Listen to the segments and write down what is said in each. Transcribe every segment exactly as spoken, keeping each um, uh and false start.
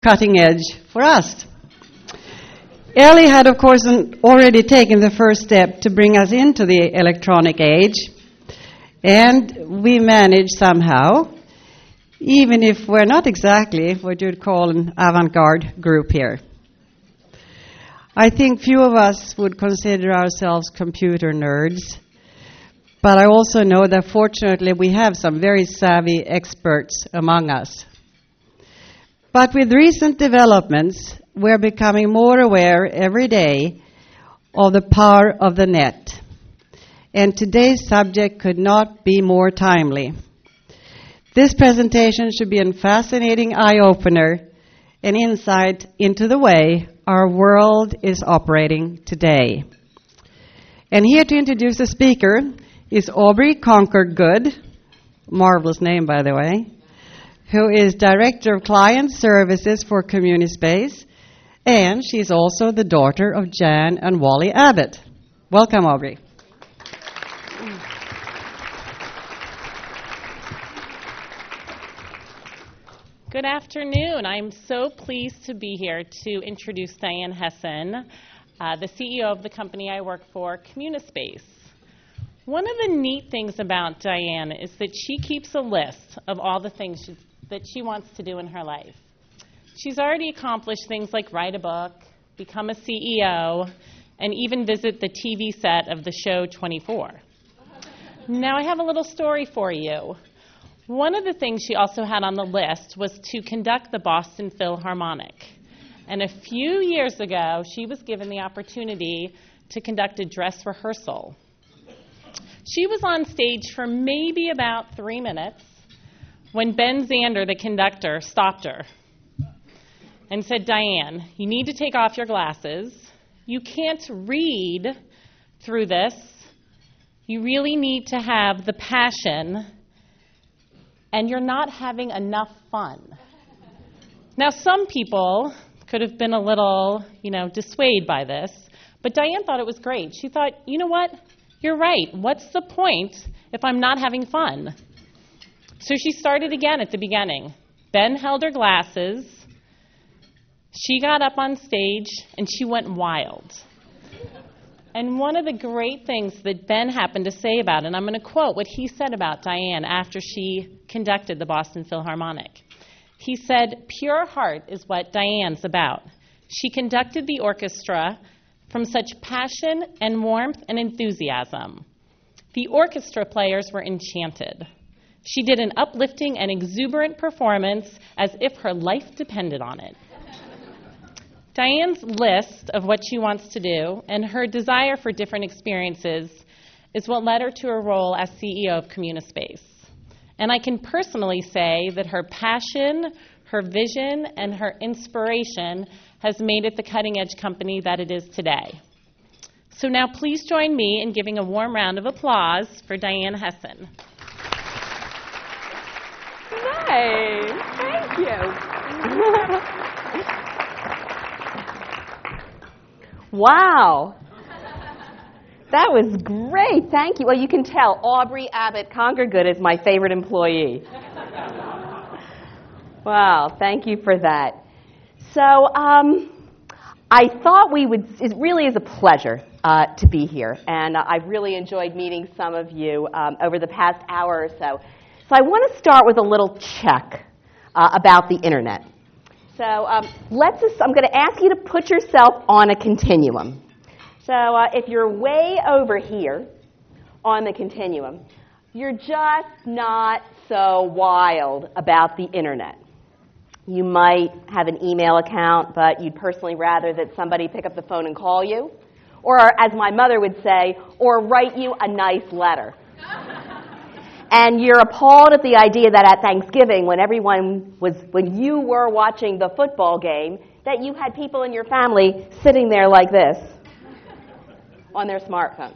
cutting edge for us. Ellie had, of course, already taken the first step to bring us into the electronic age, and we managed somehow, even if we're not exactly what you'd call an avant-garde group here. I think few of us would consider ourselves computer nerds, but I also know that fortunately we have some very savvy experts among us. But with recent developments, we're becoming more aware every day of the power of the net. And today's subject could not be more timely. This presentation should be a fascinating eye-opener, an insight into the way our world is operating today. And here to introduce the speaker is Aubrey Concord-Good, marvelous name by the way, who is Director of Client Services for CommuniSpace, and she's also the daughter of Jan and Wally Abbott. Welcome, Aubrey. Good afternoon. I'm so pleased to be here to introduce Diane Hessen, uh, the C E O of the company I work for, CommuniSpace. One of the neat things about Diane is that she keeps a list of all the things she, that she wants to do in her life. She's already accomplished things like write a book, become a C E O, and even visit the T V set of the show twenty-four. Now I have a little story for you. One of the things she also had on the list was to conduct the Boston Philharmonic. And a few years ago, she was given the opportunity to conduct a dress rehearsal. She was on stage for maybe about three minutes when Ben Zander, the conductor, stopped her and said, "Diane, you need to take off your glasses. You can't read through this. You really need to have the passion, and you're not having enough fun." Now, some people could have been a little, you know, dissuaded by this, but Diane thought it was great. She thought, you know what? You're right. What's the point if I'm not having fun? So she started again at the beginning. Ben held her glasses. She got up on stage, and she went wild. And one of the great things that Ben happened to say about it, and I'm going to quote what he said about Diane after she conducted the Boston Philharmonic. He said, "Pure heart is what Diane's about. She conducted the orchestra from such passion and warmth and enthusiasm. The orchestra players were enchanted. She did an uplifting and exuberant performance as if her life depended on it." Diane's list of what she wants to do and her desire for different experiences is what led her to her role as C E O of CommuniSpace. And I can personally say that her passion, her vision, and her inspiration has made it the cutting-edge company that it is today. So now please join me in giving a warm round of applause for Diane Hessen. Nice. Thank you. Wow. That was great. Thank you. Well, you can tell Aubrey Abbott Concord-Good is my favorite employee. Wow. Thank you for that. So um, I thought we would, it really is a pleasure uh, to be here. And uh, I've really enjoyed meeting some of you um, over the past hour or so. So I want to start with a little check uh, about the Internet. So um, let's just, I'm going to ask you to put yourself on a continuum. So uh, if you're way over here on the continuum, you're just not so wild about the Internet. You might have an email account, but you'd personally rather that somebody pick up the phone and call you. Or, as my mother would say, or write you a nice letter. And you're appalled at the idea that at Thanksgiving, when everyone was, when you were watching the football game, that you had people in your family sitting there like this on their smartphone.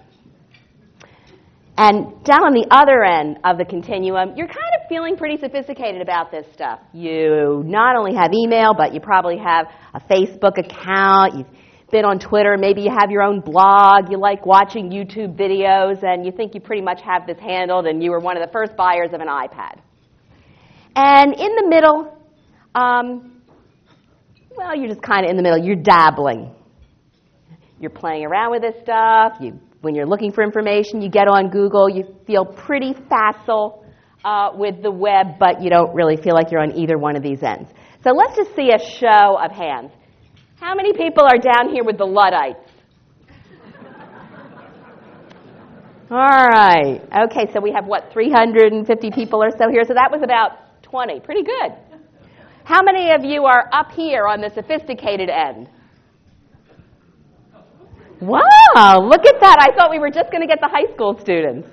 And down on the other end of the continuum, you're kind of feeling pretty sophisticated about this stuff. You not only have email, but you probably have a Facebook account. You've been on Twitter. Maybe you have your own blog. You like watching YouTube videos, and you think you pretty much have this handled, and you were one of the first buyers of an iPad. And in the middle, um, well, you're just kind of in the middle. You're dabbling. You're playing around with this stuff. You, when you're looking for information, you get on Google. You feel pretty facile uh, with the web, but you don't really feel like you're on either one of these ends. So let's just see a show of hands. How many people are down here with the Luddites? All right. Okay, so we have, what, three hundred fifty people or so here? So that was about twenty. Pretty good. How many of you are up here on the sophisticated end? Wow, look at that. I thought we were just going to get the high school students.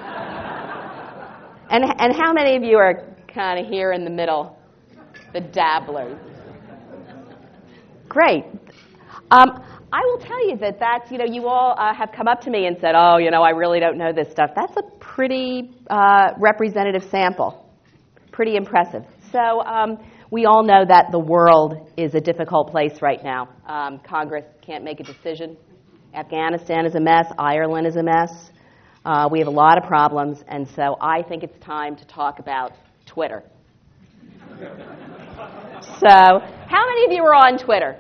And, and how many of you are kind of here in the middle, the dabblers? Great. Um, I will tell you that that's, you know, you all uh, have come up to me and said, oh, you know, I really don't know this stuff. That's a pretty uh, representative sample, pretty impressive. So um, we all know that the world is a difficult place right now. Um, Congress can't make a decision. Afghanistan is a mess. Ireland is a mess. Uh, we have a lot of problems, and so I think it's time to talk about Twitter. So how many of you are on Twitter?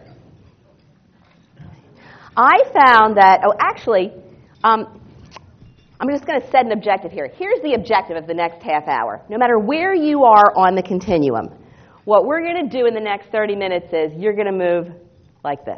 I found that, oh, actually, um, I'm just going to set an objective here. Here's the objective of the next half hour. No matter where you are on the continuum, what we're going to do in the next thirty minutes is you're going to move like this.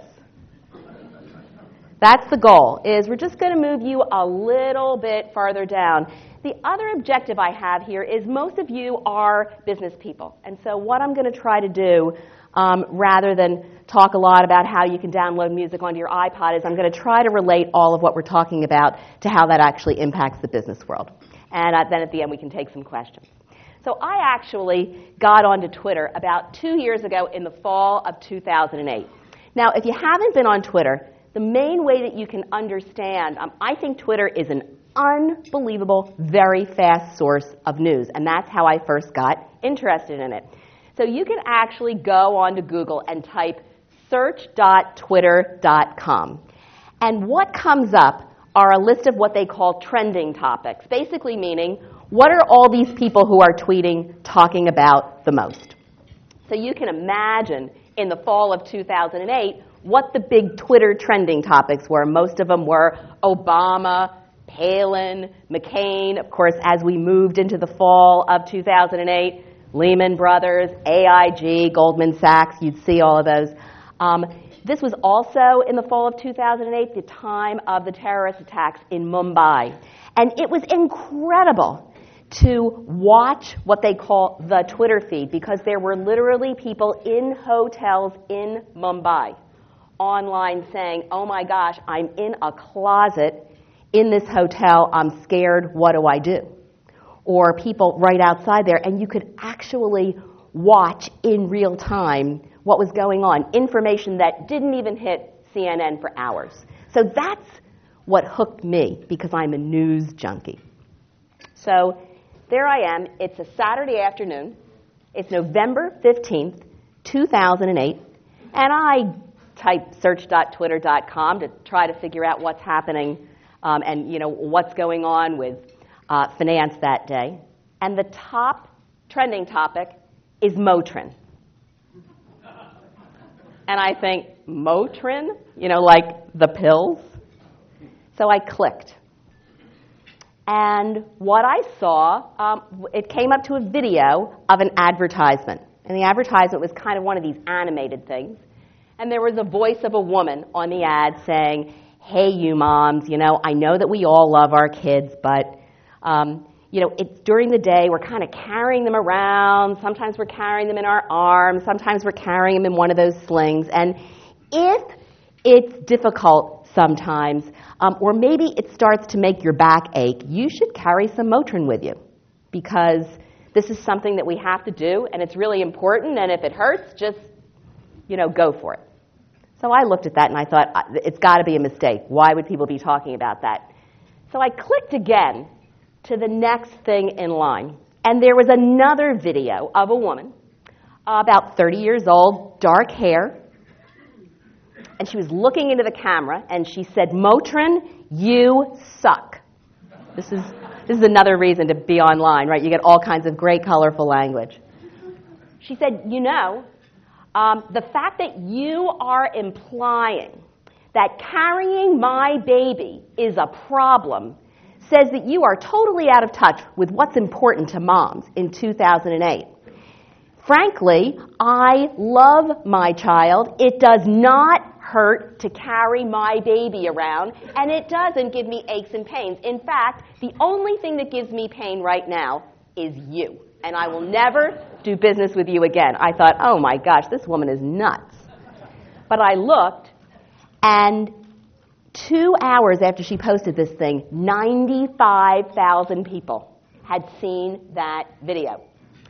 That's the goal, is we're just going to move you a little bit farther down. The other objective I have here is most of you are business people. And so what I'm going to try to do, um, rather than talk a lot about how you can download music onto your iPod, is I'm going to try to relate all of what we're talking about to how that actually impacts the business world. And uh, then at the end we can take some questions. So I actually got onto Twitter about two years ago in the fall of two thousand eight. Now, if you haven't been on Twitter, the main way that you can understand, um, I think Twitter is an unbelievable, very fast source of news, and that's how I first got interested in it. So you can actually go onto Google and type search dot twitter dot com. And what comes up are a list of what they call trending topics, basically meaning what are all these people who are tweeting talking about the most. So you can imagine in the fall of two thousand eight what the big Twitter trending topics were. Most of them were Obama, Palin, McCain. Of course, as we moved into the fall of two thousand eight, Lehman Brothers, A I G, Goldman Sachs, you'd see all of those. Um, this was also in the fall of two thousand eight, the time of the terrorist attacks in Mumbai. And it was incredible to watch what they call the Twitter feed, because there were literally people in hotels in Mumbai online saying, oh my gosh, I'm in a closet in this hotel, I'm scared, what do I do? Or people right outside there, and you could actually watch in real time what was going on, information that didn't even hit C N N for hours. So that's what hooked me, because I'm a news junkie. So there I am. It's a Saturday afternoon. It's November fifteenth, two thousand eight, and I type search dot twitter dot com to try to figure out what's happening um, and you know what's going on with uh, finance that day. And the top trending topic is Motrin. And I think, Motrin? You know, like the pills? So I clicked. And what I saw, um, it came up to a video of an advertisement. And the advertisement was kind of one of these animated things. And there was a voice of a woman on the ad saying, hey, you moms, you know, I know that we all love our kids, but, um, you know, it's during the day, we're kind of carrying them around. Sometimes we're carrying them in our arms. Sometimes we're carrying them in one of those slings. And if it's difficult sometimes, um, or maybe it starts to make your back ache, you should carry some Motrin with you, because this is something that we have to do, and it's really important, and if it hurts, just, you know, go for it. So I looked at that and I thought, it's got to be a mistake. Why would people be talking about that? So I clicked again to the next thing in line. And there was another video of a woman, uh, about thirty years old, dark hair. And she was looking into the camera and she said, Motrin, you suck. This is, this is another reason to be online, right? You get all kinds of great, colorful language. She said, you know, Um, the fact that you are implying that carrying my baby is a problem says that you are totally out of touch with what's important to moms in two thousand eight. Frankly, I love my child. It does not hurt to carry my baby around, and it doesn't give me aches and pains. In fact, the only thing that gives me pain right now is you, and I will never do business with you again. I thought, oh my gosh, this woman is nuts. But I looked, and two hours after she posted this thing, ninety-five thousand people had seen that video.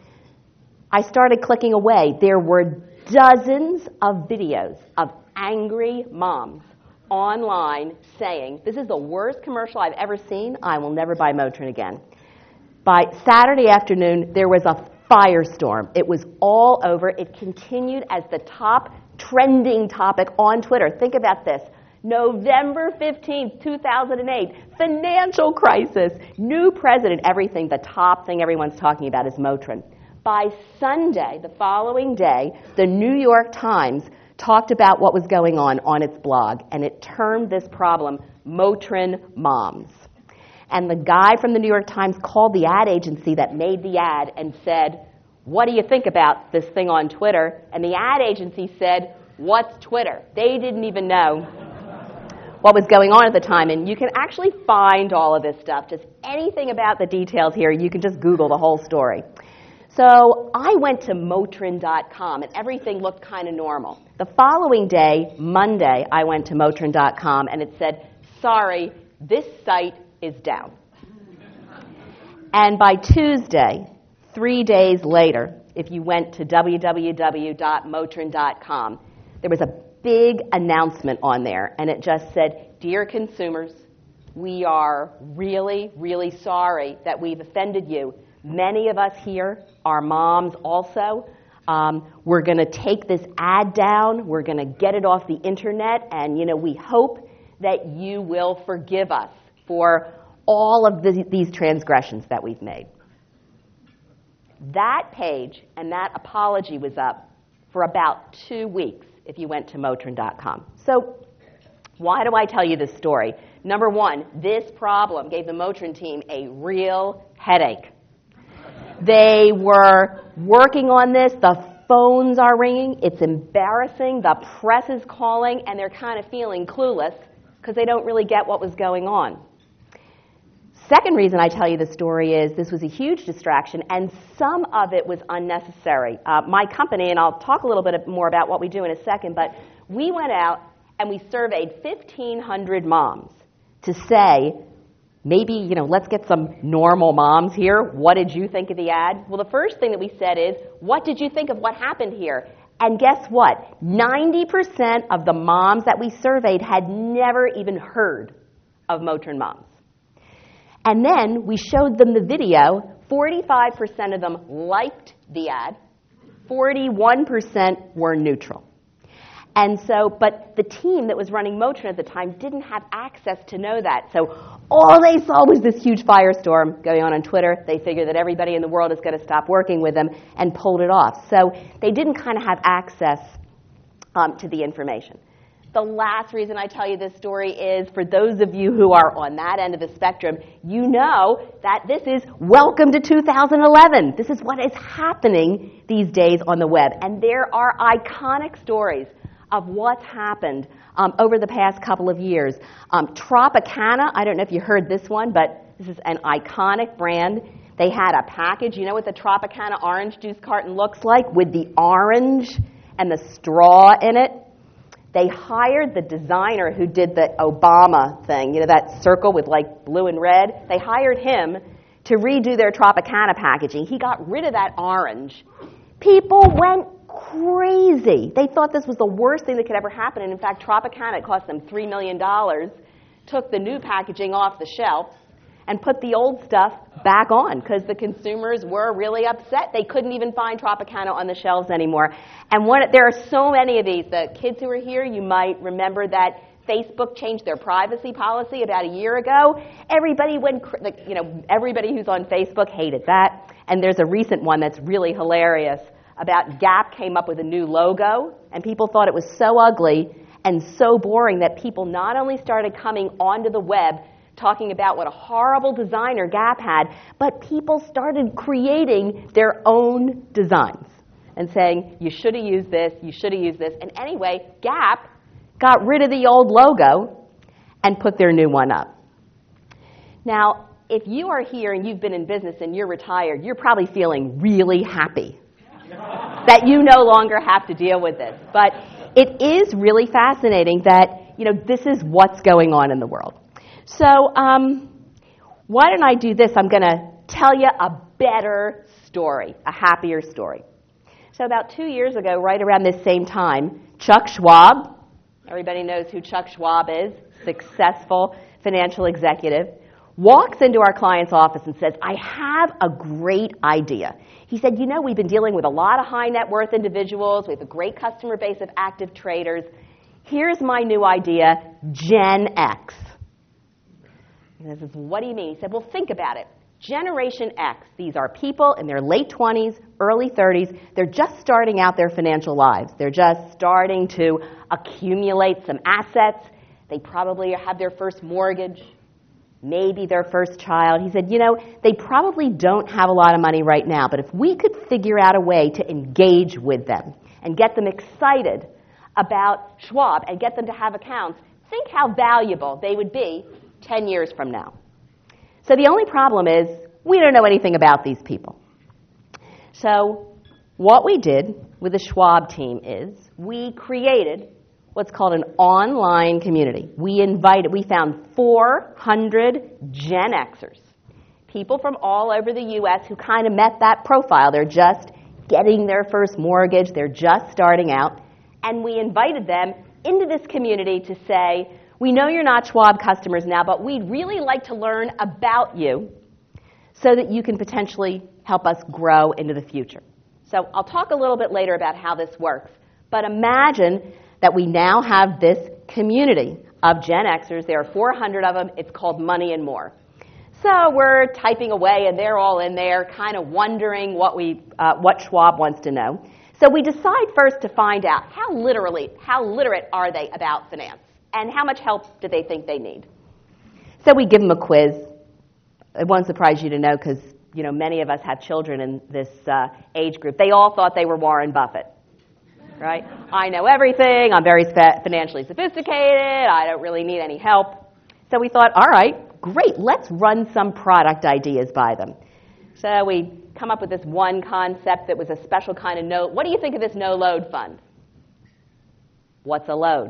I started clicking away. There were dozens of videos of angry moms online saying, this is the worst commercial I've ever seen. I will never buy Motrin again. By Saturday afternoon, there was a firestorm. It was all over. It continued as the top trending topic on Twitter. Think about this. November fifteenth, two thousand eight, financial crisis, new president, everything. The top thing everyone's talking about is Motrin. By Sunday, the following day, the New York Times talked about what was going on on its blog, and it termed this problem Motrin Moms. And the guy from the New York Times called the ad agency that made the ad and said, what do you think about this thing on Twitter? And the ad agency said, what's Twitter? They didn't even know what was going on at the time. And you can actually find all of this stuff, just anything about the details here. You can just Google the whole story. So I went to Motrin dot com, and everything looked kind of normal. The following day, Monday, I went to Motrin dot com, and it said, sorry, this site is down. And by Tuesday, three days later, if you went to w w w dot motrin dot com, there was a big announcement on there, and it just said, dear consumers, we are really, really sorry that we've offended you. Many of us here are moms also. Um, we're going to take this ad down. We're going to get it off the internet, and you know, we hope that you will forgive us for all of the, these transgressions that we've made. That page and that apology was up for about two weeks if you went to Motrin dot com. So why do I tell you this story? Number one, this problem gave the Motrin team a real headache. They were working on this. The phones are ringing. It's embarrassing. The press is calling, and they're kind of feeling clueless because they don't really get what was going on. Second reason I tell you this story is this was a huge distraction, and some of it was unnecessary. Uh, my company, and I'll talk a little bit more about what we do in a second, but we went out and we surveyed fifteen hundred moms to say, maybe, you know, let's get some normal moms here. What did you think of the ad? Well, the first thing that we said is, what did you think of what happened here? And guess what? ninety percent of the moms that we surveyed had never even heard of Motrin Moms. And then we showed them the video. forty-five percent of them liked the ad. forty-one percent were neutral. And so, but the team that was running Motrin at the time didn't have access to know that. So all they saw was this huge firestorm going on on Twitter. They figured that everybody in the world is going to stop working with them and pulled it off. So they didn't kind of have access um, to the information. The last reason I tell you this story is, for those of you who are on that end of the spectrum, you know that this is welcome to two thousand eleven. This is what is happening these days on the web. And there are iconic stories of what's happened um, over the past couple of years. Um, Tropicana, I don't know if you heard this one, but this is an iconic brand. They had a package. You know what the Tropicana orange juice carton looks like with the orange and the straw in it? They hired the designer who did the Obama thing, you know, that circle with like blue and red. They hired him to redo their Tropicana packaging. He got rid of that orange. People went crazy. They thought this was the worst thing that could ever happen. And in fact, Tropicana, it cost them three million dollars, took the new packaging off the shelf and put the old stuff back on because the consumers were really upset. They couldn't even find Tropicana on the shelves anymore. And one, there are so many of these. The kids who are here, you might remember that Facebook changed their privacy policy about a year ago. Everybody went, you know, everybody who's on Facebook hated that. And there's a recent one that's really hilarious about Gap came up with a new logo, and people thought it was so ugly and so boring that people not only started coming onto the web talking about what a horrible designer Gap had, but people started creating their own designs and saying, you should have used this, you should have used this. And anyway, Gap got rid of the old logo and put their new one up. Now, if you are here and you've been in business and you're retired, you're probably feeling really happy that you no longer have to deal with this. But it is really fascinating that, you know, this is what's going on in the world. So um, why don't I do this? I'm going to tell you a better story, a happier story. So about two years ago, right around this same time, Chuck Schwab, everybody knows who Chuck Schwab is, successful financial executive, walks into our client's office and says, I have a great idea. He said, you know, we've been dealing with a lot of high net worth individuals. We have a great customer base of active traders. Here's my new idea, Gen X. He says, what do you mean? He said, well, think about it. Generation X, these are people in their late twenties, early thirties. They're just starting out their financial lives. They're just starting to accumulate some assets. They probably have their first mortgage, maybe their first child. He said, you know, they probably don't have a lot of money right now, but if we could figure out a way to engage with them and get them excited about Schwab and get them to have accounts, think how valuable they would be ten years from now. So the only problem is we don't know anything about these people. So what we did with the Schwab team is we created what's called an online community. We invited, we found four hundred Gen Xers, people from all over the U S who kind of met that profile. They're just getting their first mortgage. They're just starting out. And we invited them into this community to say, we know you're not Schwab customers now, but we'd really like to learn about you so that you can potentially help us grow into the future. So I'll talk a little bit later about how this works. But imagine that we now have this community of Gen Xers. There are four hundred of them. It's called Money and More. So we're typing away, and they're all in there kind of wondering what, we, uh, what Schwab wants to know. So we decide first to find out how literally, how literate are they about finance, and how much help do they think they need. So we give them a quiz. It won't surprise you to know, because you know many of us have children in this uh, age group. They all thought they were Warren Buffett, right? I know everything. I'm very spe- financially sophisticated. I don't really need any help. So we thought, all right, great. Let's run some product ideas by them. So we come up with this one concept that was a special kind of note. What do you think of this no-load fund? What's a load?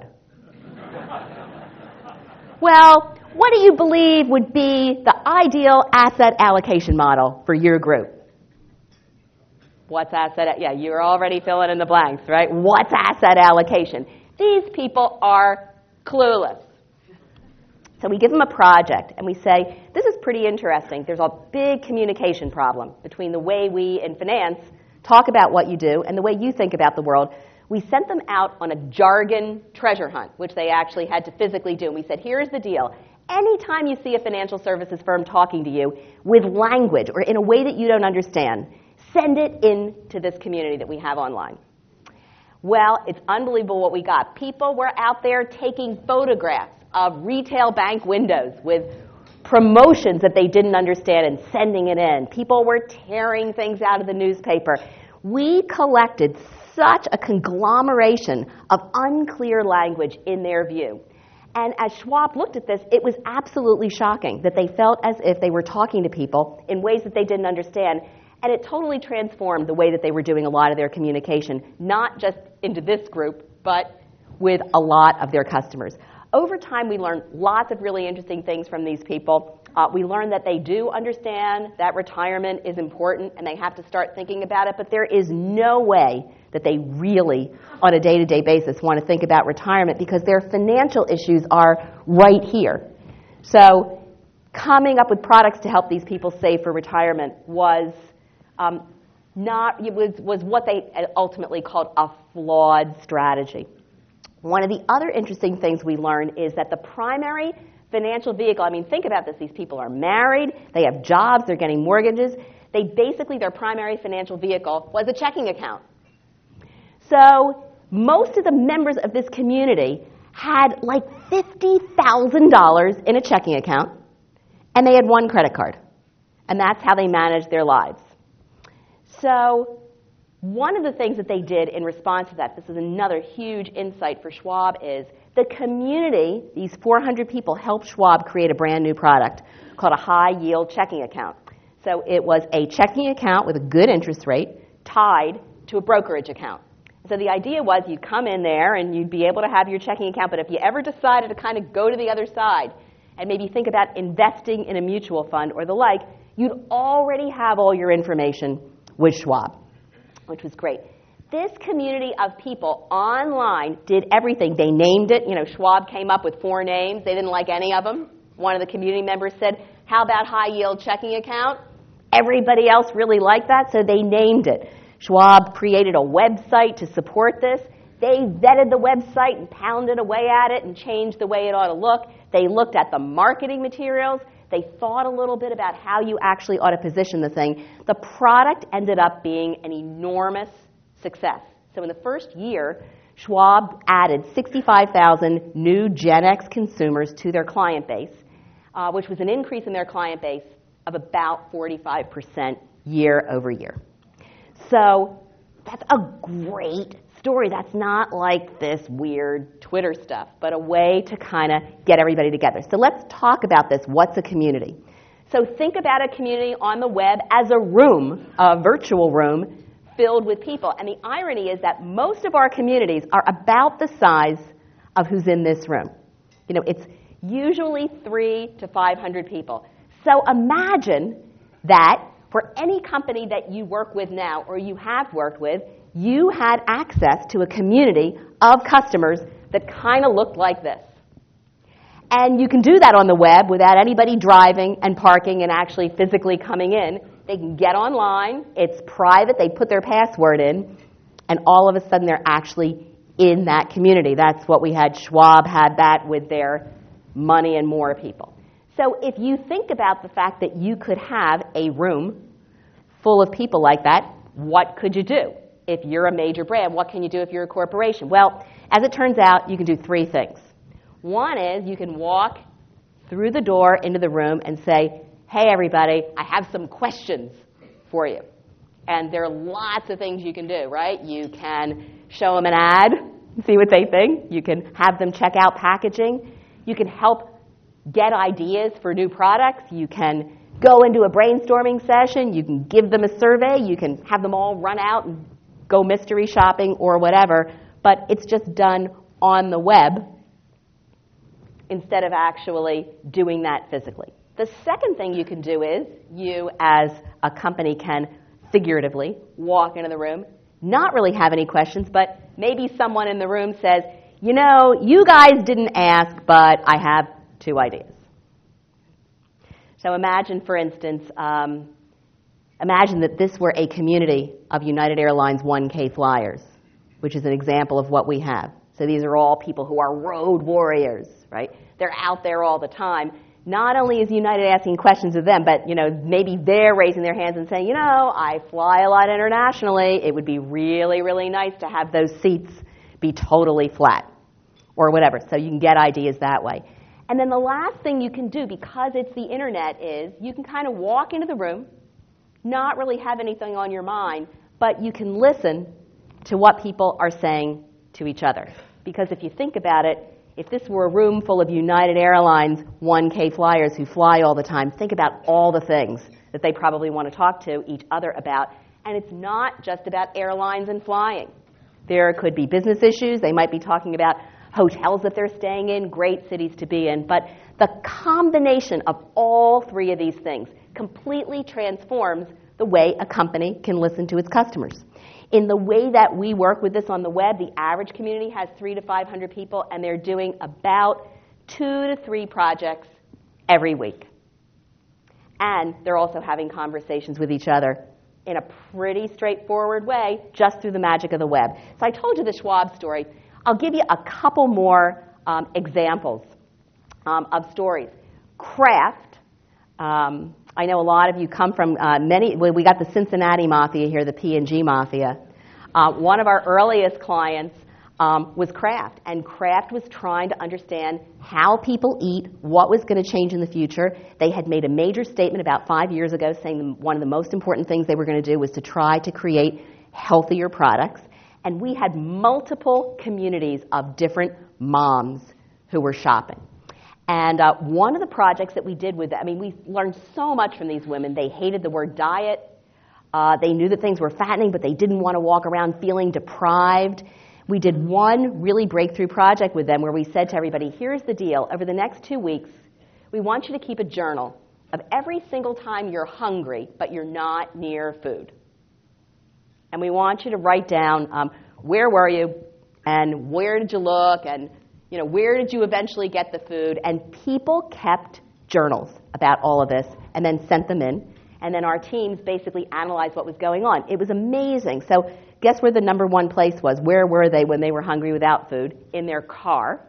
Well, what do you believe would be the ideal asset allocation model for your group? What's asset? Yeah, you're already filling in the blanks, right? What's asset allocation? These people are clueless. So we give them a project, and we say, this is pretty interesting. There's a big communication problem between the way we in finance talk about what you do and the way you think about the world. We sent them out on a jargon treasure hunt, which they actually had to physically do. And we said, here's the deal. Anytime you see a financial services firm talking to you with language or in a way that you don't understand, send it into this community that we have online. Well, it's unbelievable what we got. People were out there taking photographs of retail bank windows with promotions that they didn't understand and sending it in. People were tearing things out of the newspaper. We collected such a conglomeration of unclear language in their view. And as Schwab looked at this, it was absolutely shocking that they felt as if they were talking to people in ways that they didn't understand. And it totally transformed the way that they were doing a lot of their communication, not just into this group, but with a lot of their customers. Over time, we learned lots of really interesting things from these people. Uh, we learned that they do understand that retirement is important and they have to start thinking about it, but there is no way that they really, on a day-to-day basis, want to think about retirement because their financial issues are right here. So coming up with products to help these people save for retirement was um, not it was, was what they ultimately called a flawed strategy. One of the other interesting things we learned is that the primary financial vehicle, I mean, think about this. These people are married, they have jobs, they're getting mortgages. They basically, their primary financial vehicle was a checking account. So most of the members of this community had like fifty thousand dollars in a checking account, and they had one credit card. And that's how they managed their lives. So one of the things that they did in response to that, this is another huge insight for Schwab, is the community, these four hundred people, helped Schwab create a brand new product called a high-yield checking account. So it was a checking account with a good interest rate tied to a brokerage account. So the idea was you'd come in there and you'd be able to have your checking account, but if you ever decided to kind of go to the other side and maybe think about investing in a mutual fund or the like, you'd already have all your information with Schwab, which was great. This community of people online did everything. They named it. You know, Schwab came up with four names. They didn't like any of them. One of the community members said, how about high-yield checking account? Everybody else really liked that, so they named it. Schwab created a website to support this. They vetted the website and pounded away at it and changed the way it ought to look. They looked at the marketing materials. They thought a little bit about how you actually ought to position the thing. The product ended up being an enormous success. So in the first year, Schwab added sixty-five thousand new Gen X consumers to their client base, uh, which was an increase in their client base of about forty-five percent year over year. So that's a great story. That's not like this weird Twitter stuff, but a way to kind of get everybody together. So let's talk about this. What's a community? So think about a community on the web as a room, a virtual room, filled with people. And the irony is that most of our communities are about the size of who's in this room. You know, it's usually three to five hundred people. So imagine that for any company that you work with now or you have worked with, you had access to a community of customers that kind of looked like this. And you can do that on the web without anybody driving and parking and actually physically coming in. They can get online. It's private. They put their password in. And all of a sudden, they're actually in that community. That's what we had. Schwab had that with their Money and More people. So if you think about the fact that you could have a room full of people like that, what could you do? If you're a major brand, what can you do if you're a corporation? Well, as it turns out, you can do three things. One is you can walk through the door into the room and say, hey, everybody, I have some questions for you. And there are lots of things you can do, right? You can show them an ad, see what they think. You can have them check out packaging. You can help get ideas for new products. You can go into a brainstorming session. You can give them a survey. You can have them all run out and go mystery shopping or whatever. But it's just done on the web instead of actually doing that physically. The second thing you can do is you, as a company, can figuratively walk into the room, not really have any questions, but maybe someone in the room says, you know, you guys didn't ask, but I have two ideas. So imagine, for instance, um, imagine that this were a community of United Airlines one K flyers, which is an example of what we have. So these are all people who are road warriors, right? They're out there all the time. Not only is United asking questions of them, but you know, maybe they're raising their hands and saying, you know, I fly a lot internationally. It would be really, really nice to have those seats be totally flat or whatever. So you can get ideas that way. And then the last thing you can do, because it's the internet, is you can kind of walk into the room, not really have anything on your mind, but you can listen to what people are saying to each other. Because if you think about it, if this were a room full of United Airlines one K flyers who fly all the time, think about all the things that they probably want to talk to each other about. And it's not just about airlines and flying. There could be business issues. They might be talking about hotels that they're staying in, great cities to be in. But the combination of all three of these things completely transforms the way a company can listen to its customers. In the way that we work with this on the web, the average community has three to five hundred people, and they're doing about two to three projects every week. And they're also having conversations with each other in a pretty straightforward way, just through the magic of the web. So I told you the Schwab story. I'll give you a couple more um, examples um, of stories. Kraft. Um, I know a lot of you come from uh, many, well, we got the Cincinnati Mafia here, the P and G Mafia. Uh, one of our earliest clients um, was Kraft, and Kraft was trying to understand how people eat, what was going to change in the future. They had made a major statement about five years ago saying one of the most important things they were going to do was to try to create healthier products. And we had multiple communities of different moms who were shopping. And uh, one of the projects that we did with them, I mean, we learned so much from these women. They hated the word diet. Uh, they knew that things were fattening, but they didn't want to walk around feeling deprived. We did one really breakthrough project with them where we said to everybody, here's the deal. Over the next two weeks, we want you to keep a journal of every single time you're hungry, but you're not near food. And we want you to write down um, where were you, and where did you look, and you know, where did you eventually get the food? And people kept journals about all of this and then sent them in. And then our teams basically analyzed what was going on. It was amazing. So guess where the number one place was? Where were they when they were hungry without food? In their car.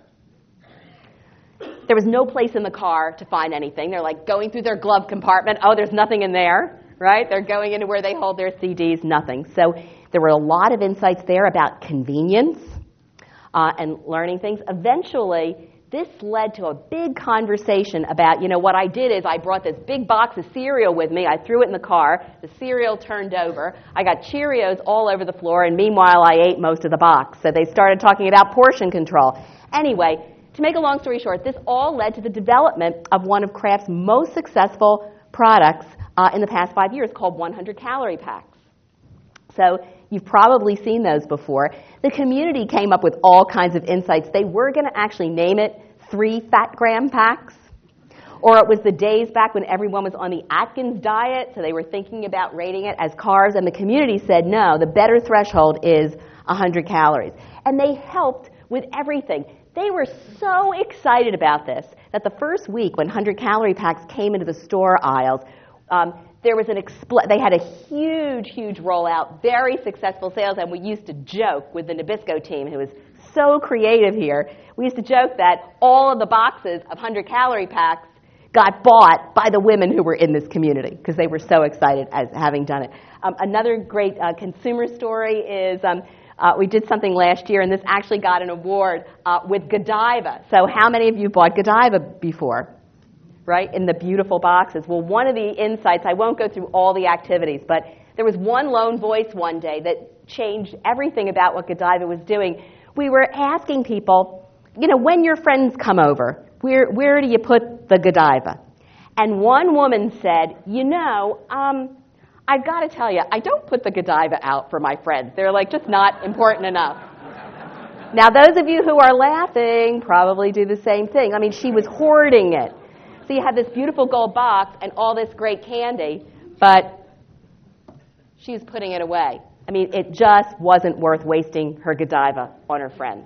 There was no place in the car to find anything. They're like going through their glove compartment. Oh, there's nothing in there, right? They're going into where they hold their C Ds, nothing. So there were a lot of insights there about convenience uh, and learning things. Eventually, this led to a big conversation about, you know, what I did is I brought this big box of cereal with me. I threw it in the car. The cereal turned over. I got Cheerios all over the floor, and meanwhile, I ate most of the box. So they started talking about portion control. Anyway, to make a long story short, this all led to the development of one of Kraft's most successful products uh, in the past five years called one hundred calorie packs. So you've probably seen those before. The community came up with all kinds of insights. They were going to actually name it three fat gram packs. Or it was the days back when everyone was on the Atkins diet, so they were thinking about rating it as carbs. And the community said, no, the better threshold is one hundred calories. And they helped with everything. They were so excited about this that the first week when one hundred calorie packs came into the store aisles, um, there was an expl- they had a huge, huge rollout, very successful sales, and we used to joke with the Nabisco team, who was so creative here. We used to joke that all of the boxes of one hundred calorie packs got bought by the women who were in this community because they were so excited as having done it. Um, another great uh, consumer story is um, uh, we did something last year, and this actually got an award uh, with Godiva. So how many of you bought Godiva before? Right, in the beautiful boxes. Well, one of the insights, I won't go through all the activities, but there was one lone voice one day that changed everything about what Godiva was doing. We were asking people, you know, when your friends come over, where, where do you put the Godiva? And one woman said, you know, um, I've got to tell you, I don't put the Godiva out for my friends. They're like just not important enough. Now, those of you who are laughing probably do the same thing. I mean, she was hoarding it. So you have this beautiful gold box and all this great candy, but she was putting it away. I mean, it just wasn't worth wasting her Godiva on her friends.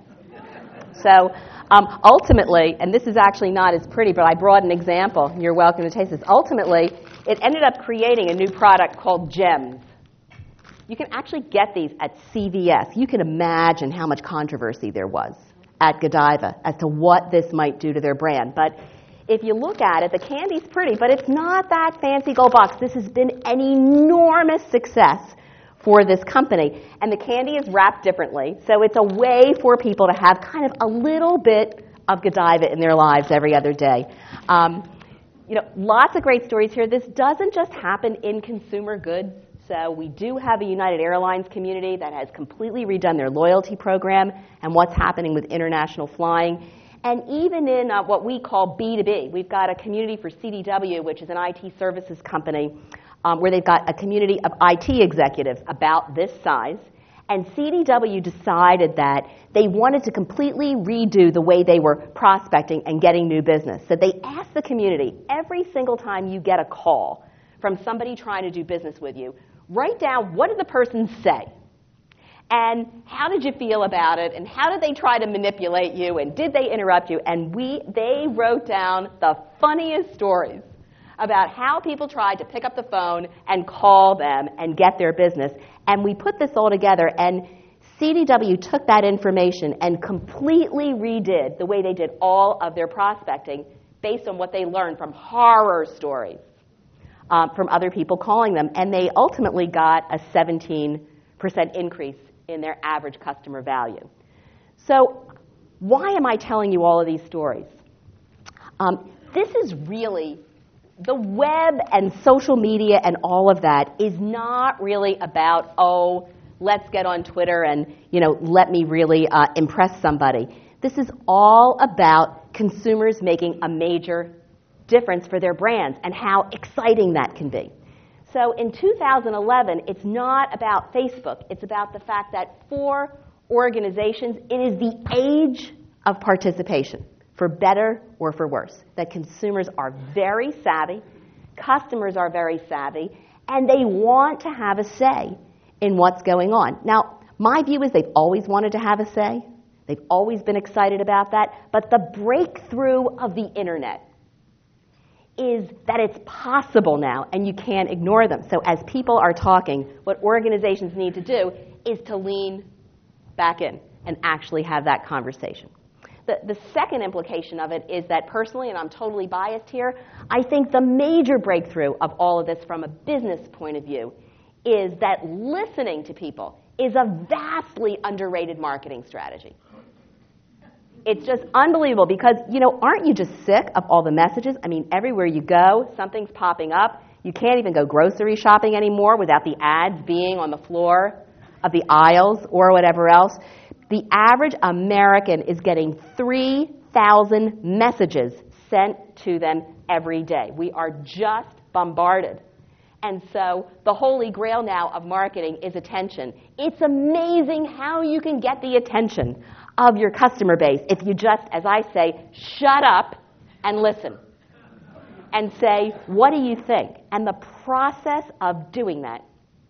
So um, ultimately, and this is actually not as pretty, but I brought an example. You're welcome to taste this. Ultimately, it ended up creating a new product called Gems. You can actually get these at C V S. You can imagine how much controversy there was at Godiva as to what this might do to their brand. But if you look at it, the candy's pretty, but it's not that fancy gold box. This has been an enormous success for this company. And the candy is wrapped differently, so it's a way for people to have kind of a little bit of Godiva in their lives every other day. Um, you know, lots of great stories here. This doesn't just happen in consumer goods. So we do have a United Airlines community that has completely redone their loyalty program and what's happening with international flying. And even in uh, what we call B two B, we've got a community for C D W, which is an I T services company, um, where they've got a community of I T executives about this size. And C D W decided that they wanted to completely redo the way they were prospecting and getting new business. So they asked the community, every single time you get a call from somebody trying to do business with you, write down what did the person say? And how did you feel about it? And how did they try to manipulate you? And did they interrupt you? And we, they wrote down the funniest stories about how people tried to pick up the phone and call them and get their business. And we put this all together, and C D W took that information and completely redid the way they did all of their prospecting based on what they learned from horror stories um, from other people calling them. And they ultimately got a seventeen percent increase in their average customer value. So why am I telling you all of these stories? Um, this is really, the web and social media and all of that is not really about, oh, let's get on Twitter and, you know, let me really uh, impress somebody. This is all about consumers making a major difference for their brands and how exciting that can be. So in two thousand eleven, it's not about Facebook. It's about the fact that for organizations, it is the age of participation, for better or for worse, that consumers are very savvy, customers are very savvy, and they want to have a say in what's going on. Now, my view is they've always wanted to have a say. They've always been excited about that. But the breakthrough of the internet is that it's possible now, and you can't ignore them. So as people are talking, what organizations need to do is to lean back in and actually have that conversation. The, the second implication of it is that personally, and I'm totally biased here, I think the major breakthrough of all of this from a business point of view is that listening to people is a vastly underrated marketing strategy. It's just unbelievable because, you know, aren't you just sick of all the messages? I mean, everywhere you go, something's popping up. You can't even go grocery shopping anymore without the ads being on the floor of the aisles or whatever else. The average American is getting three thousand messages sent to them every day. We are just bombarded. And so the holy grail now of marketing is attention. It's amazing how you can get the attention of your customer base if you just, as I say, shut up and listen and say, what do you think? And the process of doing that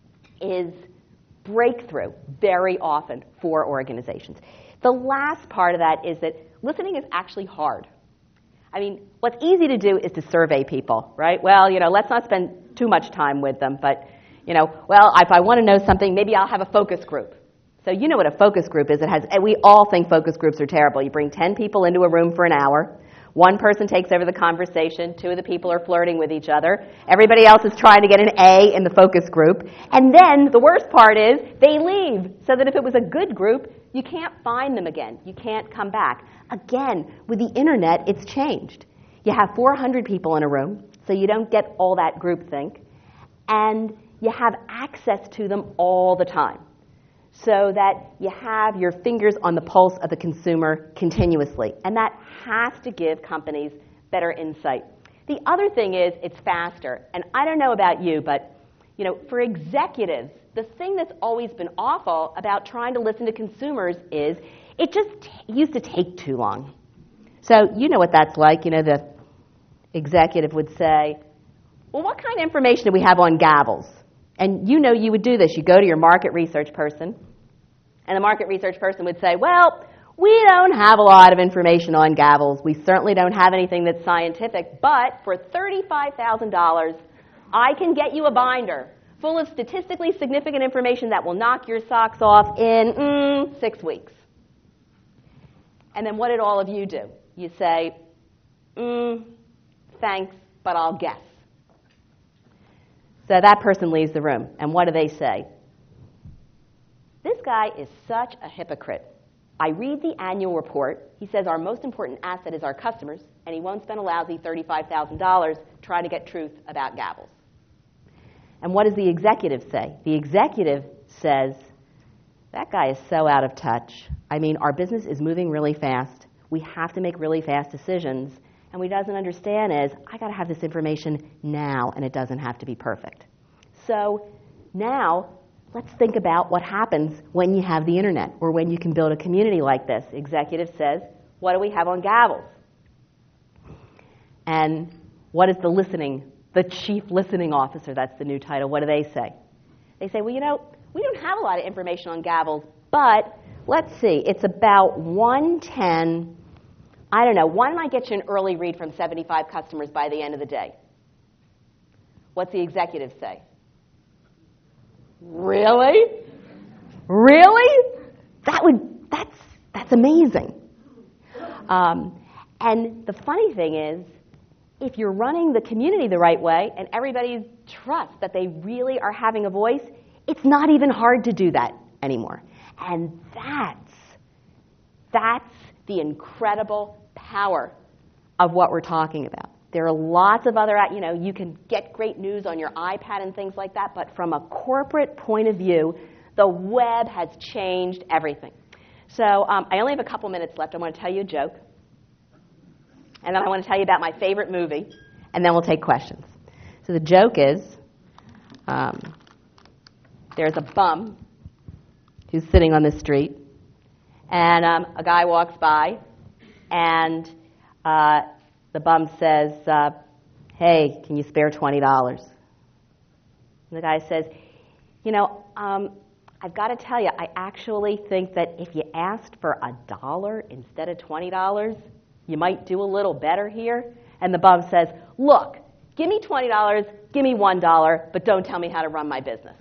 is breakthrough very often for organizations. The last part of that is that listening is actually hard. I mean, what's easy to do is to survey people, right? Well, you know, let's not spend too much time with them, but, you know, well, if I want to know something, maybe I'll have a focus group. So you know what a focus group is. It has, and we all think focus groups are terrible. You bring ten people into a room for an hour. One person takes over the conversation. Two of the people are flirting with each other. Everybody else is trying to get an A in the focus group. And then the worst part is they leave, so that if it was a good group, you can't find them again. You can't come back. Again, with the internet, it's changed. You have four hundred people in a room, so you don't get all that groupthink. And you have access to them all the time, so that you have your fingers on the pulse of the consumer continuously. And that has to give companies better insight. The other thing is it's faster. And I don't know about you, but you know, for executives, the thing that's always been awful about trying to listen to consumers is it just t- used to take too long. So you know what that's like. You know, the executive would say, well, what kind of information do we have on gavels? And you know you would do this. You go to your market research person, and the market research person would say, well, we don't have a lot of information on gavels. We certainly don't have anything that's scientific, but for thirty-five thousand dollars, I can get you a binder full of statistically significant information that will knock your socks off in mm, six weeks. And then what did all of you do? You say, mm, thanks, but I'll guess. So that person leaves the room, and what do they say? This guy is such a hypocrite. I read the annual report. He says our most important asset is our customers, and he won't spend a lousy thirty-five thousand dollars trying to get truth about gavels. And what does the executive say? The executive says, that guy is so out of touch. I mean, our business is moving really fast. We have to make really fast decisions. And what he doesn't understand is, I got to have this information now, and it doesn't have to be perfect. So now, let's think about what happens when you have the internet or when you can build a community like this. Executive says, what do we have on gavels? And what is the listening, the chief listening officer, that's the new title, what do they say? They say, well, you know, we don't have a lot of information on gavels, but let's see, it's about one ten, I don't know, one might get you an early read from seventy-five customers by the end of the day. What's the executive say? Really? Really? That would, that's, that's amazing. Um, and the funny thing is, if you're running the community the right way and everybody trusts that they really are having a voice, it's not even hard to do that anymore. And that's, that's the incredible power of what we're talking about. There are lots of other, you know, you can get great news on your iPad and things like that, but from a corporate point of view, the web has changed everything. So um, I only have a couple minutes left. I want to tell you a joke. And then I want to tell you about my favorite movie, and then we'll take questions. So the joke is, um, there's a bum who's sitting on the street, and um, a guy walks by, and uh, the bum says, uh, hey, can you spare twenty dollars? And the guy says, you know, um, I've got to tell you, I actually think that if you asked for a dollar instead of twenty dollars, you might do a little better here. And the bum says, look, give me twenty dollars, give me one dollar, but don't tell me how to run my business.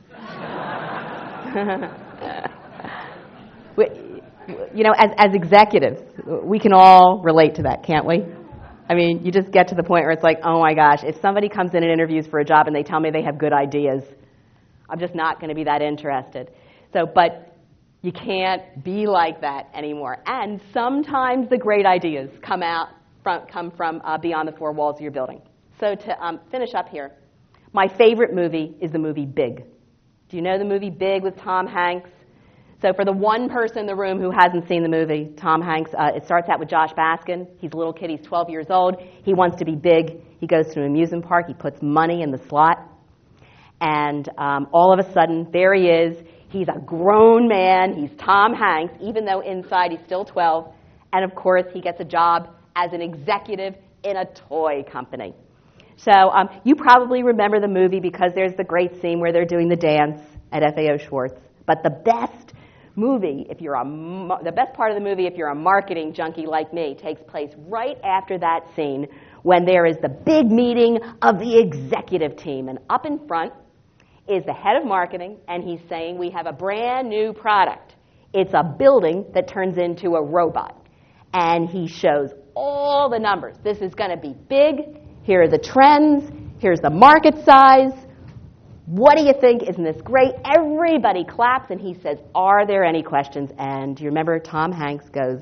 we, you know, as, as executives, we can all relate to that, can't we? I mean, you just get to the point where it's like, oh my gosh, if somebody comes in and interviews for a job and they tell me they have good ideas, I'm just not going to be that interested. So, but you can't be like that anymore. And sometimes the great ideas come out from, come from uh, beyond the four walls of your building. So to um, finish up here, my favorite movie is the movie Big. Do you know the movie Big with Tom Hanks? So for the one person in the room who hasn't seen the movie, Tom Hanks, uh, it starts out with Josh Baskin. He's a little kid. He's twelve years old. He wants to be big. He goes to an amusement park. He puts money in the slot. And um, all of a sudden, there he is. He's a grown man. He's Tom Hanks, even though inside he's still twelve. And, of course, he gets a job as an executive in a toy company. So um, you probably remember the movie because there's the great scene where they're doing the dance at F A O Schwartz. But the best movie, if you're a the best part of the movie, if you're a marketing junkie like me, takes place right after that scene when there is the big meeting of the executive team. And up in front is the head of marketing, and he's saying, we have a brand new product. It's a building that turns into a robot. And he shows all the numbers. This is going to be big. Here are the trends. Here's the market size. What do you think? Isn't this great? Everybody claps, and he says, are there any questions? And do you remember Tom Hanks goes,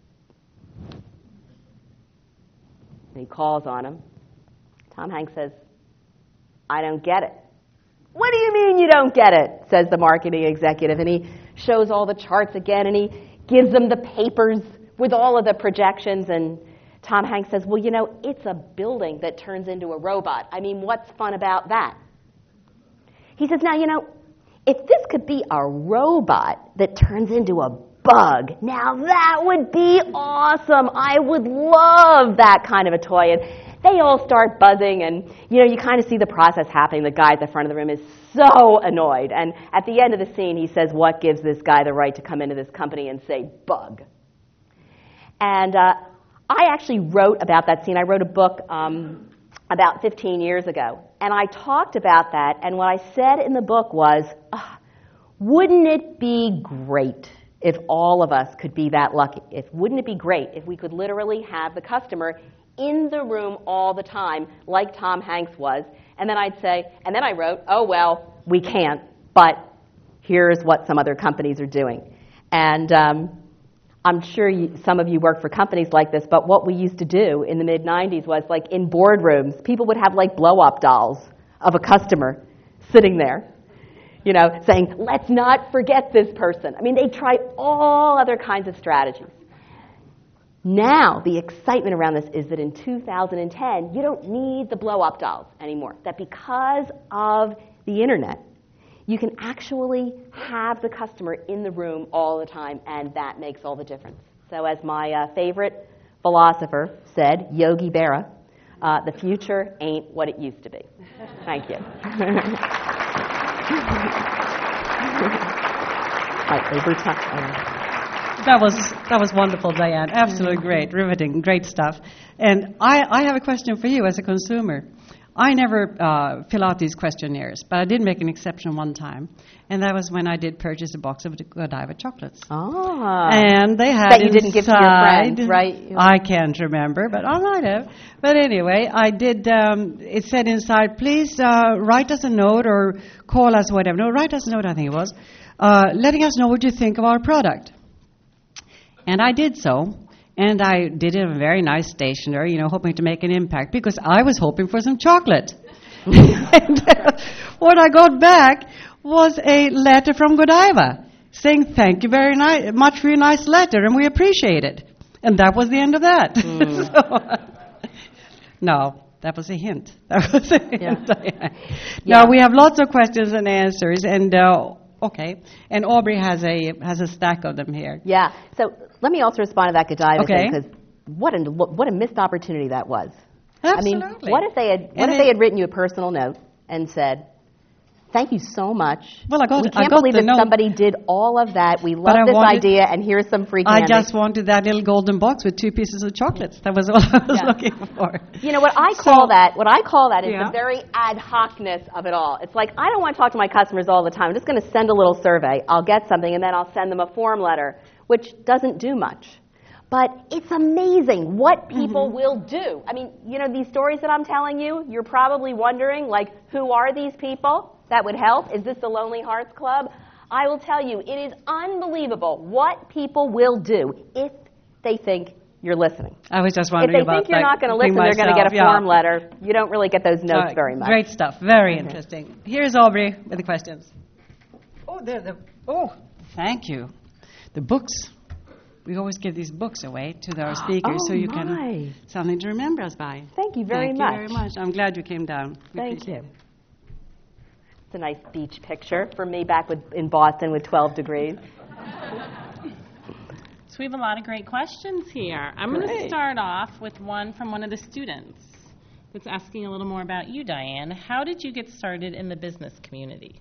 and he calls on him. Tom Hanks says, I don't get it. What do you mean you don't get it? Says the marketing executive. And he shows all the charts again, and he gives them the papers with all of the projections. And Tom Hanks says, well, you know, it's a building that turns into a robot. I mean, what's fun about that? He says, now, you know, if this could be a robot that turns into a bug, now that would be awesome. I would love that kind of a toy. And they all start buzzing, and, you know, you kind of see the process happening. The guy at the front of the room is so annoyed. And at the end of the scene, he says, what gives this guy the right to come into this company and say, bug? And uh, I actually wrote about that scene. I wrote a book um, about fifteen years ago. And I talked about that, and what I said in the book was, oh, wouldn't it be great if all of us could be that lucky? If, wouldn't it be great if we could literally have the customer in the room all the time, like Tom Hanks was? And then I'd say, and then I wrote, oh, well, we can't, but here's what some other companies are doing. And um, I'm sure you, some of you work for companies like this, but what we used to do in the mid nineties was, like, in boardrooms, people would have, like, blow-up dolls of a customer sitting there, you know, saying, let's not forget this person. I mean, they tried all other kinds of strategies. Now, the excitement around this is that in two thousand ten, you don't need the blow-up dolls anymore. That because of the internet, you can actually have the customer in the room all the time, and that makes all the difference. So as my uh, favorite philosopher said, Yogi Berra, uh, the future ain't what it used to be. Thank you. Right, over time. That was that was wonderful, Diane. Absolutely great, riveting, great stuff. And I, I have a question for you as a consumer. I never uh, fill out these questionnaires, but I did make an exception one time, and that was when I did purchase a box of Godiva chocolates. Ah. And they had that you inside, didn't give to your friend, right? I can't remember, but I might have. But anyway, I did. Um, it said inside, please uh, write us a note or call us, whatever. No, write us a note, I think it was. uh, letting us know what you think of our product. And I did so. And I did it in a very nice stationer, you know, hoping to make an impact, because I was hoping for some chocolate. And uh, what I got back was a letter from Godiva saying, thank you very ni- much for your nice letter, and we appreciate it. And that was the end of that. Mm. so, uh, no, that was a hint. That was a hint. Yeah. Now, yeah. we have lots of questions and answers, and uh, okay. And Aubrey has a has a stack of them here. Yeah. So let me also respond to that Godiva okay. thing, because what a what a missed opportunity that was. Absolutely. I mean, what if they had what and if they had written you a personal note and said, "Thank you so much. Well, I got we can't I got believe the that note. somebody did all of that. We love this wanted, idea, and here's some free candy." I just wanted that little golden box with two pieces of chocolates. That was all I was yeah. looking for. You know what I call so, that? What I call that is yeah. the very ad hocness of it all. It's like, I don't want to talk to my customers all the time. I'm just going to send a little survey. I'll get something, and then I'll send them a form letter, which doesn't do much. But it's amazing what people mm-hmm. will do. I mean, you know, these stories that I'm telling you, you're probably wondering, like, who are these people that would help? Is this the Lonely Hearts Club? I will tell you, it is unbelievable what people will do if they think you're listening. I was just wondering about that. If they think you're not going to listen, myself, they're going to get a yeah. form letter. You don't really get those notes uh, very much. Great stuff. Very mm-hmm. interesting. Here's Aubrey with the questions. Oh, there the oh, thank you. The books. We always give these books away to our speakers oh so you my. can something to remember us by. Thank you very Thank much. Thank you very much. I'm glad you came down. We Thank you. It's a nice beach picture for me back with, in Boston with twelve degrees. So we have a lot of great questions here. I'm going to start off with one from one of the students that's asking a little more about you, Diane. How did you get started in the business community?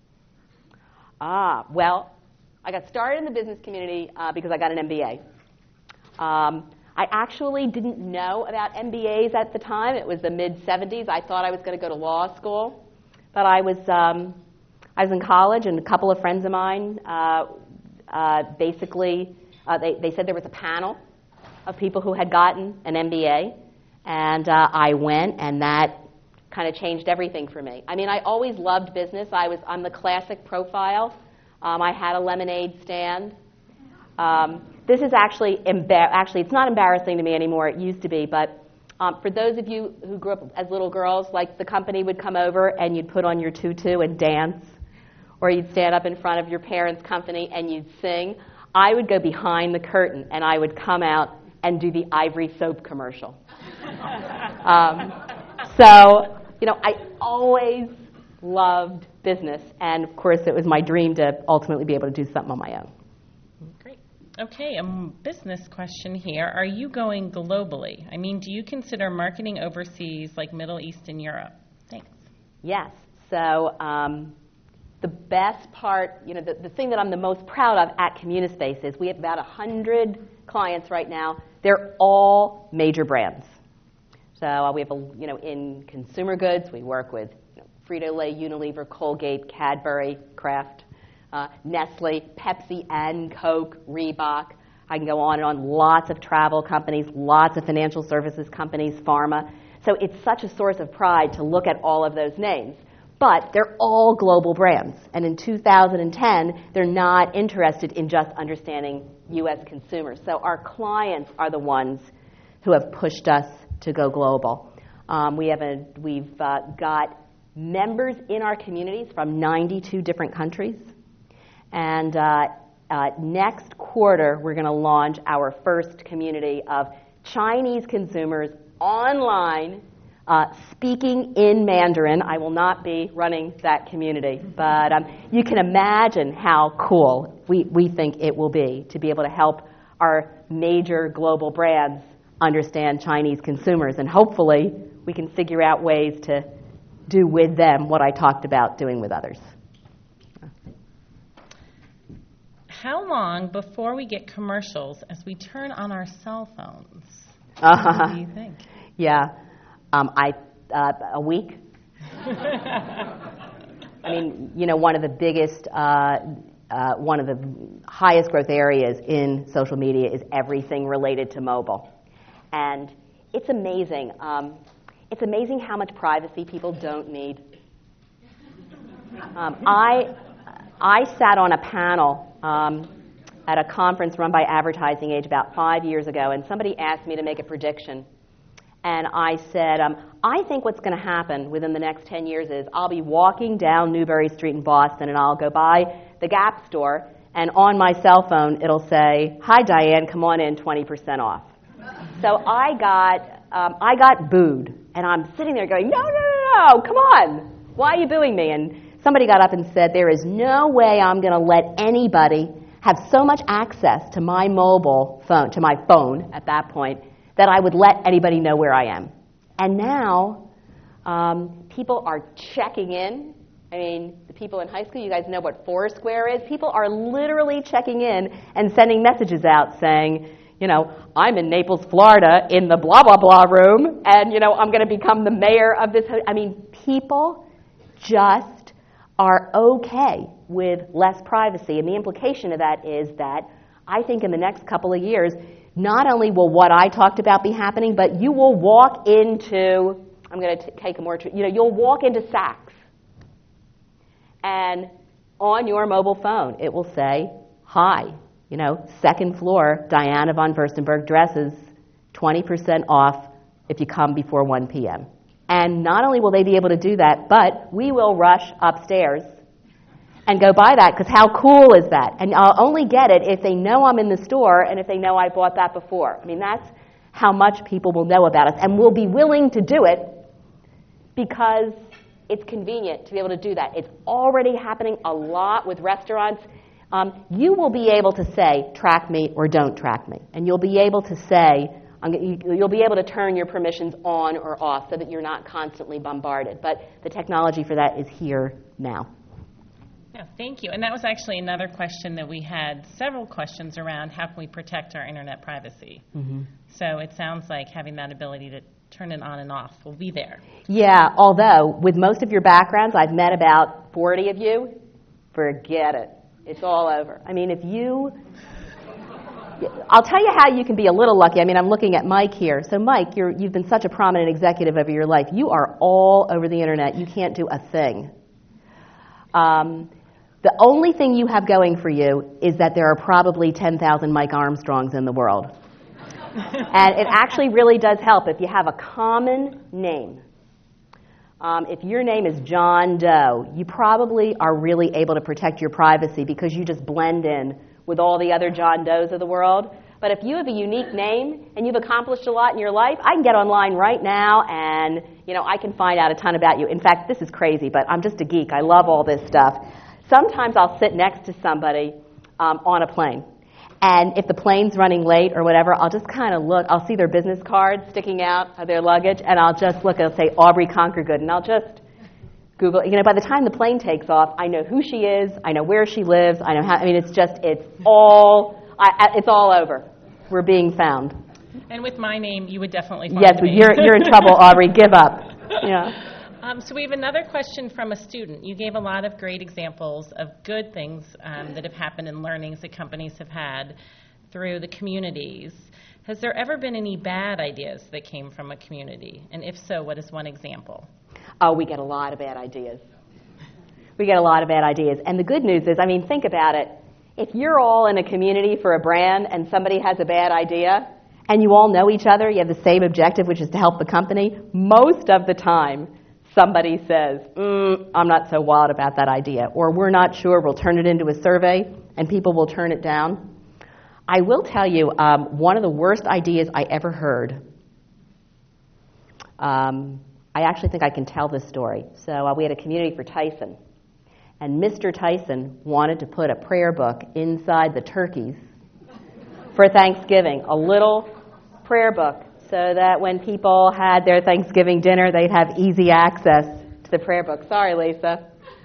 Ah, well, I got started in the business community uh, because I got an M B A. Um, I actually didn't know about M B As at the time. It was the mid seventies. I thought I was going to go to law school. But I was, um, I was in college, and a couple of friends of mine uh, uh, basically, uh, they, they said there was a panel of people who had gotten an M B A. And uh, I went, and that kind of changed everything for me. I mean, I always loved business. I was on the classic profile. Um, I had a lemonade stand. Um, this is actually, embar- actually, it's not embarrassing to me anymore. It used to be. But um, for those of you who grew up as little girls, like the company would come over and you'd put on your tutu and dance, or you'd stand up in front of your parents' company and you'd sing, I would go behind the curtain and I would come out and do the Ivory soap commercial. um, so, you know, I always loved business, and of course it was my dream to ultimately be able to do something on my own. Great. Okay, a business question here. Are you going globally? I mean, do you consider marketing overseas like Middle East and Europe? Thanks. Yes. So um, the best part, you know, the, the thing that I'm the most proud of at Communispace is we have about one hundred clients right now. They're all major brands. So uh, we have, a, you know, in consumer goods, we work with Frito-Lay, Unilever, Colgate, Cadbury, Kraft, uh, Nestle, Pepsi, and Coke, Reebok. I can go on and on. Lots of travel companies, lots of financial services companies, pharma. So it's such a source of pride to look at all of those names. But they're all global brands. And in two thousand ten, they're not interested in just understanding U S consumers. So our clients are the ones who have pushed us to go global. Um, we have a, we've uh, got members in our communities from ninety-two different countries. And uh, uh, next quarter, we're going to launch our first community of Chinese consumers online uh, speaking in Mandarin. I will not be running that community, but um, you can imagine how cool we, we think it will be to be able to help our major global brands understand Chinese consumers. And hopefully, we can figure out ways to do with them what I talked about doing with others. How long before we get commercials as we turn on our cell phones? Uh, what do you think? Yeah, um, I uh, a week. I mean, you know, one of the biggest, uh, uh, one of the highest growth areas in social media is everything related to mobile, and it's amazing. Um, It's amazing how much privacy people don't need. Um, I, I sat on a panel um, at a conference run by Advertising Age about five years ago, and somebody asked me to make a prediction. And I said, um, I think what's going to happen within the next ten years is I'll be walking down Newbury Street in Boston, and I'll go by the Gap store, and on my cell phone it'll say, "Hi, Diane, come on in, twenty percent off." So I got, um, I got booed, and I'm sitting there going, no, no, no, no, come on. Why are you booing me? And somebody got up and said, there is no way I'm going to let anybody have so much access to my mobile phone, to my phone at that point, that I would let anybody know where I am. And now um, people are checking in. I mean, the people in high school, you guys know what Foursquare is? People are literally checking in and sending messages out saying, you know, I'm in Naples, Florida, in the blah, blah, blah room, and, you know, I'm going to become the mayor of this. Ho-. I mean, people just are okay with less privacy. And the implication of that is that I think in the next couple of years, not only will what I talked about be happening, but you will walk into, I'm going to take a more, you know, you'll walk into Saks, and on your mobile phone, it will say, hi, you know, second floor, Diana von Furstenberg dresses, twenty percent off if you come before one p.m. And not only will they be able to do that, but we will rush upstairs and go buy that, because how cool is that? And I'll only get it if they know I'm in the store and if they know I bought that before. I mean, that's how much people will know about us, and will be willing to do it because it's convenient to be able to do that. It's already happening a lot with restaurants. Um, you will be able to say, track me or don't track me. And you'll be able to say, I'm, you, you'll be able to turn your permissions on or off so that you're not constantly bombarded. But the technology for that is here now. Yeah, thank you. And that was actually another question that we had several questions around, how can we protect our internet privacy? Mm-hmm. So it sounds like having that ability to turn it on and off will be there. Yeah, although with most of your backgrounds, I've met about forty of you, forget it. It's all over. I mean, if you, I'll tell you how you can be a little lucky. I mean, I'm looking at Mike here. So Mike, you're, you've been such a prominent executive over your life. You are all over the internet. You can't do a thing. Um, the only thing you have going for you is that there are probably ten thousand Mike Armstrongs in the world. And it actually really does help if you have a common name. Um, if your name is John Doe, you probably are really able to protect your privacy because you just blend in with all the other John Does of the world. But if you have a unique name and you've accomplished a lot in your life, I can get online right now and, you know, I can find out a ton about you. In fact, this is crazy, but I'm just a geek. I love all this stuff. Sometimes I'll sit next to somebody um, on a plane. And if the plane's running late or whatever, I'll just kind of look. I'll see their business card sticking out of their luggage, and I'll just look. It'll say Aubrey Conkergood, and I'll just Google. You know, by the time the plane takes off, I know who she is. I know where she lives. I know how. I mean, it's just it's all I, it's all over. We're being found. And with my name, you would definitely find yes, me. Yes, you're you're in trouble, Aubrey. Give up. Yeah. Um, so we have another question from a student. You gave a lot of great examples of good things um, that have happened and learnings that companies have had through the communities. Has there ever been any bad ideas that came from a community? And if so, what is one example? Oh, we get a lot of bad ideas. We get a lot of bad ideas. And the good news is, I mean, think about it. If you're all in a community for a brand and somebody has a bad idea, and you all know each other, you have the same objective, which is to help the company, most of the time, somebody says, mm, I'm not so wild about that idea, or we're not sure, we'll turn it into a survey, and people will turn it down. I will tell you, um, one of the worst ideas I ever heard, um, I actually think I can tell this story. So uh, we had a community for Tyson, and Mister Tyson wanted to put a prayer book inside the turkeys for Thanksgiving, a little prayer book, so that when people had their Thanksgiving dinner, they'd have easy access to the prayer book. Sorry, Lisa.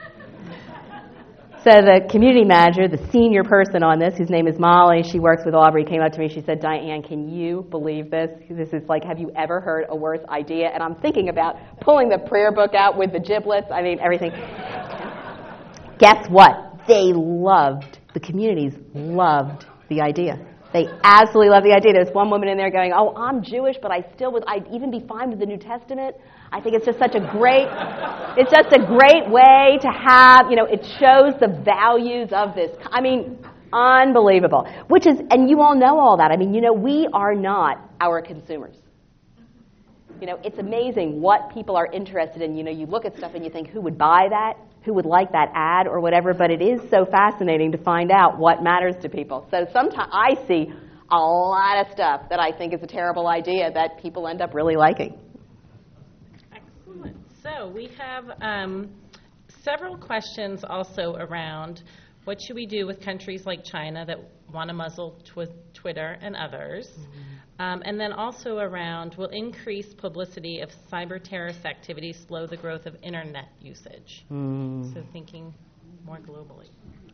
So the community manager, the senior person on this, whose name is Molly, she works with Aubrey, came up to me. She said, Diane, can you believe this? This is like, have you ever heard a worse idea? And I'm thinking about pulling the prayer book out with the giblets. I mean, everything. Guess what? They loved, the communities loved the idea. They absolutely love the idea. There's one woman in there going, oh, I'm Jewish, but I still would, I'd even be fine with the New Testament. I think it's just such a great, it's just a great way to have, you know, it shows the values of this. I mean, unbelievable. Which is, and you all know all that. I mean, you know, we are not our consumers. You know, it's amazing what people are interested in. You know, you look at stuff and you think, who would buy that? Who would like that ad or whatever? But it is so fascinating to find out what matters to people. So sometimes I see a lot of stuff that I think is a terrible idea that people end up really liking. Excellent. So we have um, several questions also around what should we do with countries like China that want to muzzle twi- Twitter and others. Mm-hmm. Um, and then also around, will increased publicity of cyber terrorist activity slow the growth of internet usage? Mm. So thinking more globally.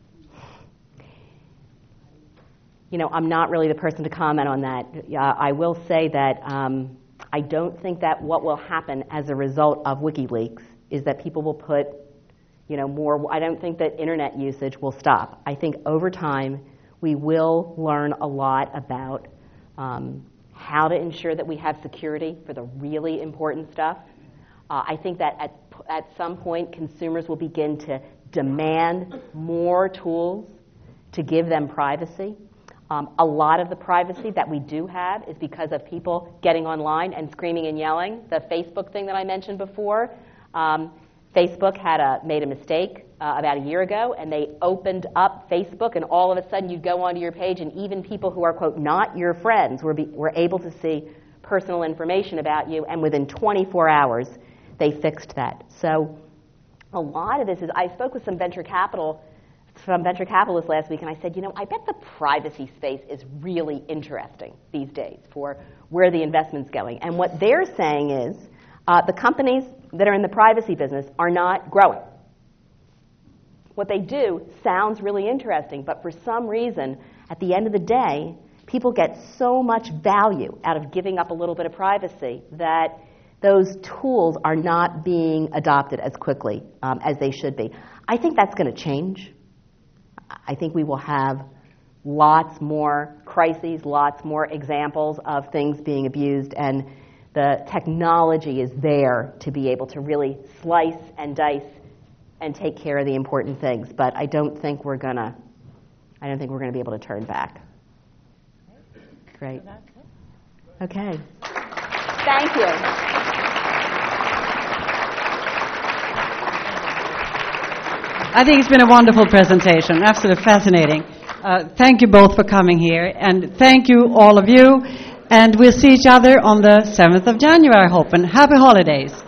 You know, I'm not really the person to comment on that. Uh, I will say that um, I don't think that what will happen as a result of WikiLeaks is that people will put, you know, more. I don't think that internet usage will stop. I think over time we will learn a lot about um, how to ensure that we have security for the really important stuff. Uh, I think that at, at some point, consumers will begin to demand more tools to give them privacy. Um, a lot of the privacy that we do have is because of people getting online and screaming and yelling. The Facebook thing that I mentioned before, um, Facebook had a, made a mistake uh, about a year ago, and they opened up Facebook, and all of a sudden you'd go onto your page, and even people who are, quote, not your friends were, be, were able to see personal information about you, and within twenty-four hours, they fixed that. So a lot of this is, I spoke with some venture capital, some venture capitalists last week, and I said, you know, I bet the privacy space is really interesting these days for where the investment's going. And what they're saying is, uh, the companies that are in the privacy business are not growing. What they do sounds really interesting, but for some reason, at the end of the day, people get so much value out of giving up a little bit of privacy that those tools are not being adopted as quickly um, as they should be. I think that's going to change. I think we will have lots more crises, lots more examples of things being abused, and the technology is there to be able to really slice and dice and take care of the important things. But I don't think we're gonna. I don't think we're gonna be able to turn back. Great. Okay. Thank you. I think it's been a wonderful presentation, absolutely fascinating. Uh, thank you both for coming here, and thank you, all of you. And we'll see each other on the seventh of January, I hope, and happy holidays.